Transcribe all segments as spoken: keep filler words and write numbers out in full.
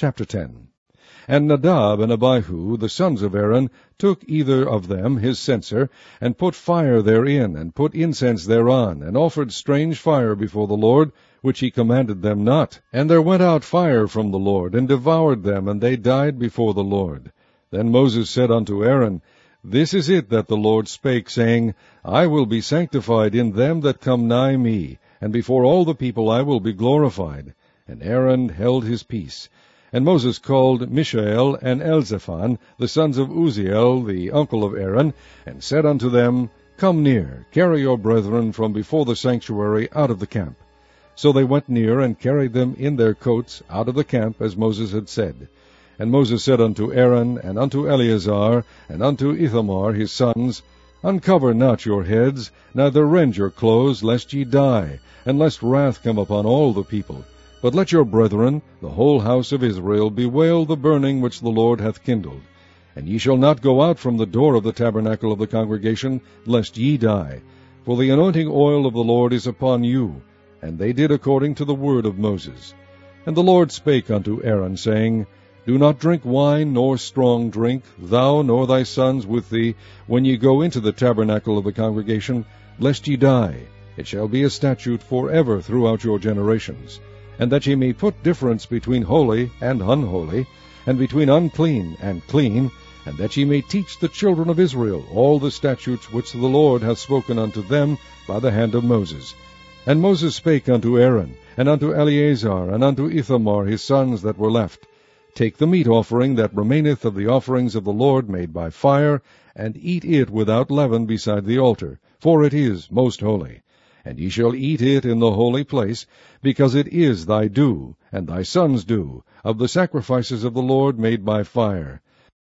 Chapter ten. And Nadab and Abihu, the sons of Aaron, took either of them his censer, and put fire therein, and put incense thereon, and offered strange fire before the Lord, which he commanded them not. And there went out fire from the Lord, and devoured them, and they died before the Lord. Then Moses said unto Aaron, This is it that the Lord spake, saying, I will be sanctified in them that come nigh me, and before all the people I will be glorified. And Aaron held his peace. And Moses called Mishael and Elzaphan, the sons of Uzziel, the uncle of Aaron, and said unto them, Come near, carry your brethren from before the sanctuary out of the camp. So they went near, and carried them in their coats out of the camp, as Moses had said. And Moses said unto Aaron, and unto Eleazar, and unto Ithamar his sons, Uncover not your heads, neither rend your clothes, lest ye die, and lest wrath come upon all the people. But let your brethren, the whole house of Israel, bewail the burning which the Lord hath kindled. And ye shall not go out from the door of the tabernacle of the congregation, lest ye die. For the anointing oil of the Lord is upon you. And they did according to the word of Moses. And the Lord spake unto Aaron, saying, Do not drink wine nor strong drink, thou nor thy sons with thee, when ye go into the tabernacle of the congregation, lest ye die. It shall be a statute forever throughout your generations. And that ye may put difference between holy and unholy, and between unclean and clean, and that ye may teach the children of Israel all the statutes which the Lord hath spoken unto them by the hand of Moses. And Moses spake unto Aaron, and unto Eleazar, and unto Ithamar his sons that were left, Take the meat offering that remaineth of the offerings of the Lord made by fire, and eat it without leaven beside the altar, for it is most holy. And ye shall eat it in the holy place, because it is thy due, and thy sons' due, of the sacrifices of the Lord made by fire.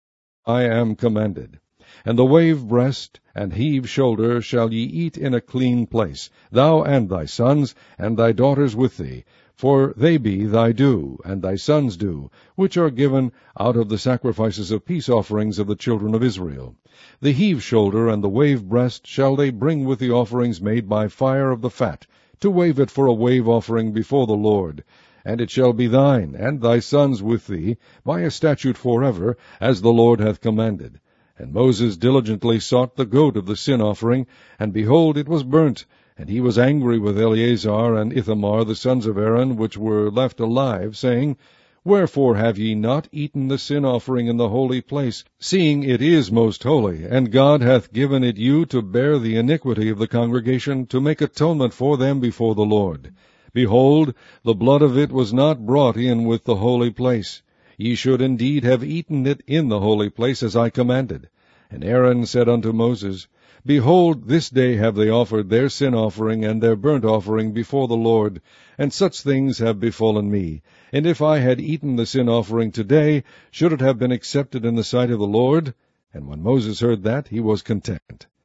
I am commanded. And the wave breast and heave shoulder shall ye eat in a clean place, thou and thy sons, and thy daughters with thee, for they be thy due, and thy sons' due, which are given out of the sacrifices of peace offerings of the children of Israel. The heave shoulder and the wave breast shall they bring with the offerings made by fire of the fat, to wave it for a wave offering before the Lord. And it shall be thine, and thy sons with thee, by a statute forever, as the Lord hath commanded. And Moses diligently sought the goat of the sin offering, and behold, it was burnt. And he was angry with Eleazar and Ithamar, the sons of Aaron, which were left alive, saying, Wherefore have ye not eaten the sin offering in the holy place, seeing it is most holy, and God hath given it you to bear the iniquity of the congregation, to make atonement for them before the Lord? Behold, the blood of it was not brought in with the holy place. Ye should indeed have eaten it in the holy place, as I commanded. And Aaron said unto Moses, Behold, this day have they offered their sin offering and their burnt offering before the Lord, and such things have befallen me. And if I had eaten the sin offering today, should it have been accepted in the sight of the Lord? And when Moses heard that, he was content.